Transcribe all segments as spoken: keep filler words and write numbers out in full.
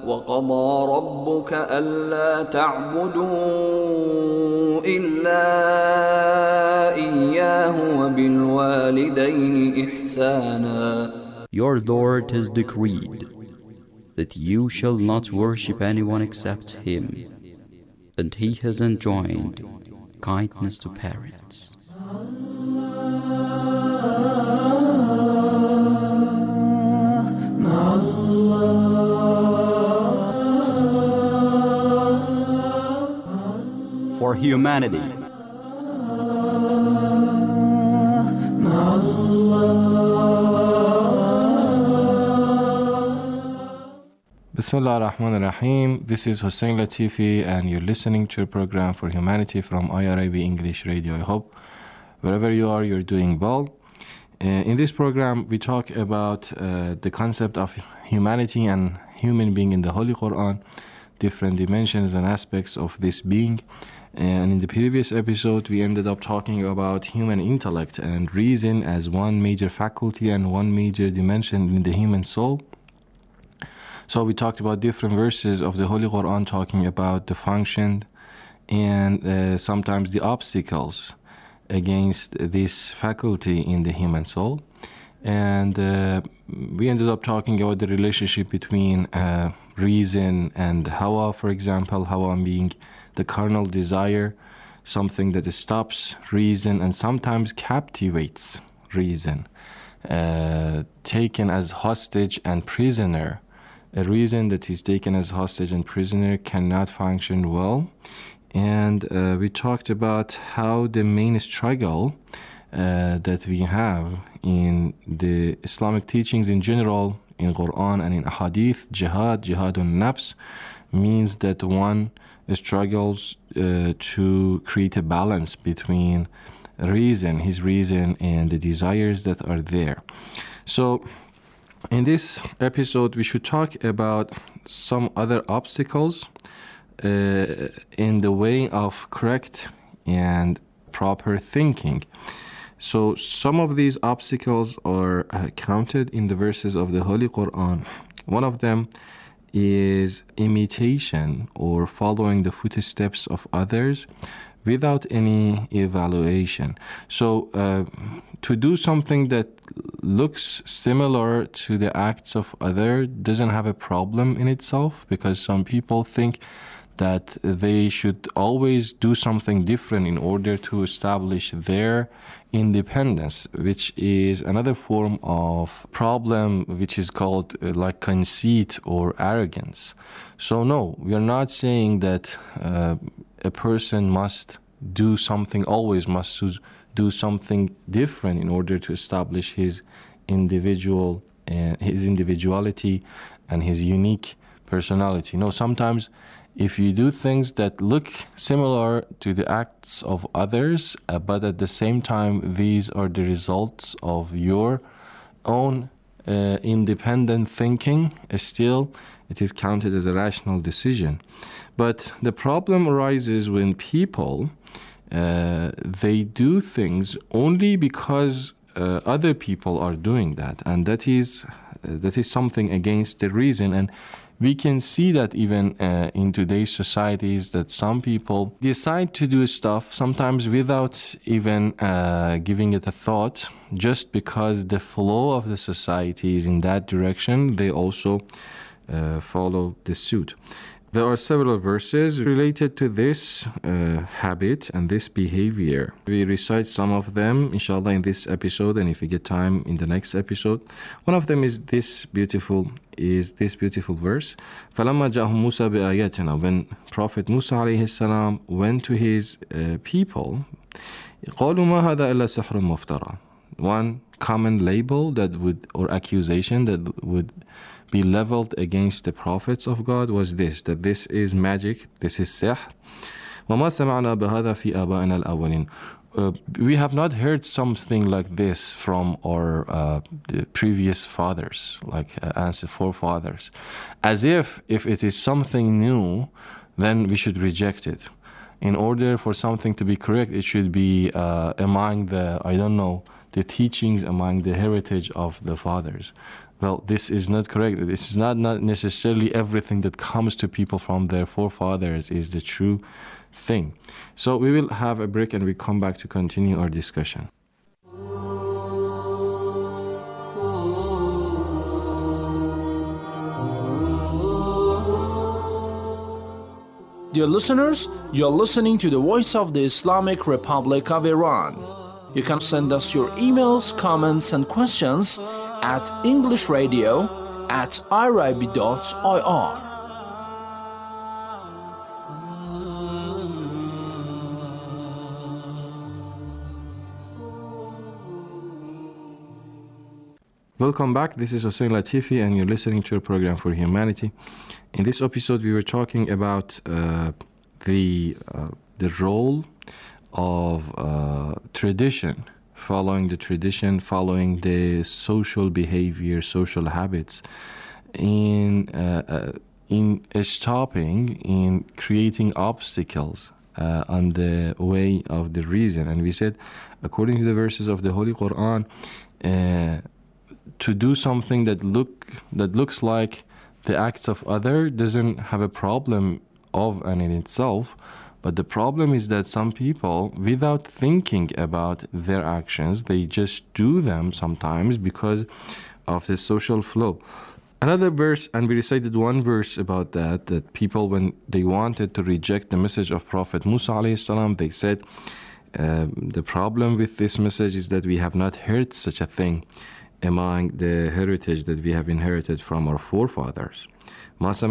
وقضى ربك ألا تعبدوا إلا إياه وبالوالدين إحسانا. Your Lord has decreed that you shall not worship anyone except Him, and He has enjoined kindness to parents. For humanity. Bismillah ar-Rahman ar-Rahim. This is Hussein Latifi and you're listening to a program for humanity from I R I B English Radio. I hope wherever you are, you're doing well. Uh, in this program, we talk about uh, the concept of humanity and human being in the Holy Quran, different dimensions and aspects of this being. And in the previous episode, we ended up talking about human intellect and reason as one major faculty and one major dimension in the human soul. So we talked about different verses of the Holy Quran talking about the function and uh, sometimes the obstacles against this faculty in the human soul. And uh, we ended up talking about the relationship between uh, reason and Hawa, for example, Hawa being the carnal desire, something that stops reason and sometimes captivates reason, uh, taken as hostage and prisoner. A reason that is taken as hostage and prisoner cannot function well. And uh, we talked about how the main struggle uh, that we have in the Islamic teachings in general, in Quran and in Hadith, jihad, jihadun nafs, means that one struggles uh, to create a balance between reason, his reason, and the desires that are there. So in this episode, we should talk about some other obstacles uh, in the way of correct and proper thinking. So some of these obstacles are uh, counted in the verses of the Holy Quran. One of them is imitation or following the footsteps of others without any evaluation. So uh, to do something that looks similar to the acts of others doesn't have a problem in itself, because some people think that they should always do something different in order to establish their independence, which is another form of problem which is called uh, like conceit or arrogance. So no, we are not saying that uh, a person must do something, always must do something different in order to establish his individual, uh, his individuality and his unique personality. No, sometimes if you do things that look similar to the acts of others, uh, but at the same time these are the results of your own uh, independent thinking, uh, still it is counted as a rational decision. But the problem arises when people uh, they do things only because uh, other people are doing that, and that is uh, that is something against the reason. And we can see that even uh, in today's societies, that some people decide to do stuff sometimes without even uh, giving it a thought, just because the flow of the society is in that direction. They also uh, follow the suit. There are several verses related to this uh, habit and this behavior. We recite some of them, inshallah, in this episode, and if we get time, in the next episode. One of them is this beautiful is this beautiful verse. فَلَمَّا جَاءَهُم مُوسَى بِآيَاتِنَا. When Prophet Musa alayhi salam went to his uh, people, قَالُوا مَا هَذَا إِلَّا سِحْرٌ مُفْتَرًى. One common label that would, or accusation that would be leveled against the prophets of God was this, that this is magic, this is sihr. وَمَا سَمَعْنَا بِهَذَا فِي آبَائِنَا الْأَوَّلِينَ. Uh, we have not heard something like this from our uh, the previous fathers, like uh, ancestors, forefathers. As if if it is something new, then we should reject it. In order for something to be correct, it should be uh, among the, I don't know, the teachings among the heritage of the fathers. Well, this is not correct. This is not, not necessarily everything that comes to people from their forefathers is the true thing. So we will have a break and we come back to continue our discussion. Dear listeners, you are listening to the Voice of the Islamic Republic of Iran. You can send us your emails, comments, and questions at englishradio at irib dot I R. Welcome back. This is Hossein Latifi, and you're listening to a program for humanity. In this episode, we were talking about uh, the uh, the role of uh, tradition, following the tradition, following the social behavior, social habits, in uh, uh, in stopping, in creating obstacles uh, on the way of the reason. And we said, according to the verses of the Holy Quran, uh, to do something that look that looks like the acts of other doesn't have a problem of and in itself, but the problem is that some people, without thinking about their actions, they just do them sometimes because of the social flow. Another verse, and we recited one verse about that, that people, when they wanted to reject the message of Prophet Musa alayhi salam, they said, uh, the problem with this message is that we have not heard such a thing among the heritage that we have inherited from our forefathers. This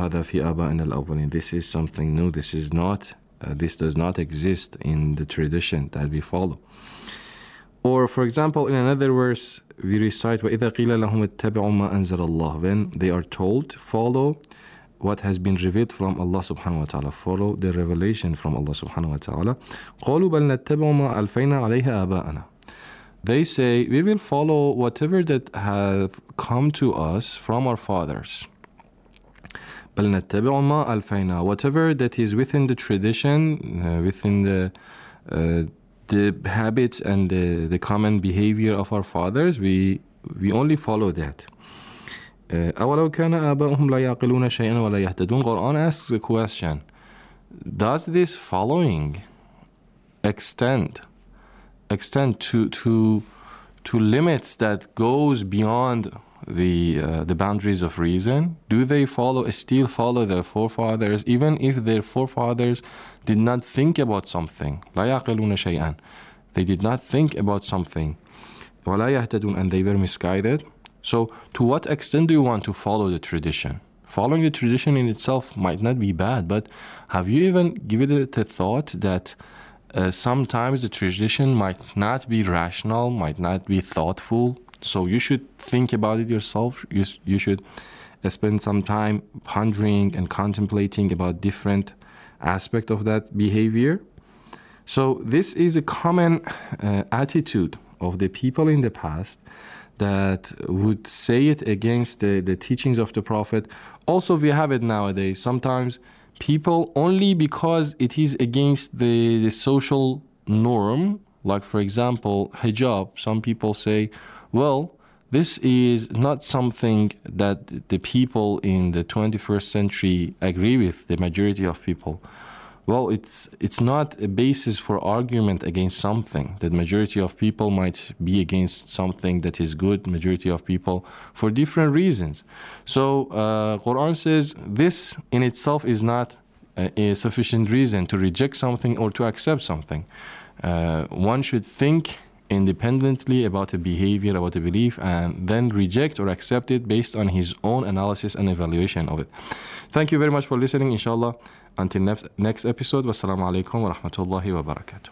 is something new. This is not, uh, this does not exist in the tradition that we follow. Or, for example, in another verse, we recite, وَإِذَا قِيلَ لَهُمُ اتَّبِعُوا مَا أَنزَلَ اللَّهُ. When they are told, follow what has been revealed from Allah subhanahu wa ta'ala, follow the revelation from Allah subhanahu wa ta'ala. قَالُوا بَلْ نَتَّبِعُوا مَا أَلْفَيْنَا عَلَيْهَا آبَاءَنَا. They say, we will follow whatever that have come to us from our fathers. بَلْ نَتَّبِعُوا مَا أَلْفَيْنَا. Whatever that is within the tradition, uh, within the uh, the habits and the, the common behavior of our fathers, we we only follow that. أَوَلَوْ كَانَ آبَاؤُهُمْ لَا يَعْقِلُونَ شَيْئًا وَلَا يَهْتَدُونَ. Quran asks a question. Does this following extend extend to to to limits that goes beyond the uh, the boundaries of reason? Do they follow still follow their forefathers even if their forefathers did not think about something? لا يعقلون شيئا. They did not think about something. ولا يهتدون, and they were misguided. So to what extent do you want to follow the tradition? Following the tradition in itself might not be bad, but have you even given it a thought that Uh, sometimes the tradition might not be rational, might not be thoughtful, so you should think about it yourself. You, you should uh, spend some time pondering and contemplating about different aspects of that behavior. So this is a common uh, attitude of the people in the past that would say it against the, the teachings of the Prophet. Also, we have it nowadays. Sometimes people, only because it is against the, the social norm, like for example, hijab, some people say, well, this is not something that the people in the twenty-first century agree with, the majority of people. Well, it's it's not a basis for argument against something. The majority of people might be against something that is good, majority of people, for different reasons. So uh, Quran says this in itself is not a, a sufficient reason to reject something or to accept something. Uh, one should think independently about a behavior, about a belief, and then reject or accept it based on his own analysis and evaluation of it. Thank you very much for listening, inshallah. Until next, next episode, wassalamu alaikum wa rahmatullahi wa barakatuh.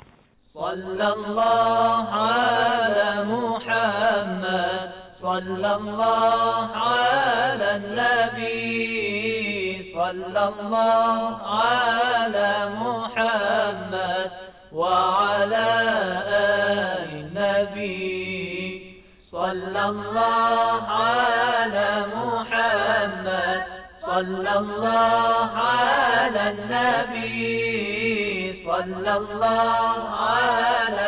Sallallahu ala Muhammad, sallallahu ala Nabi, sallallahu ala Muhammad wa ala ali Nabi, sallallahu ala Muhammad, sallallahu ala Nabi, sallallahu ala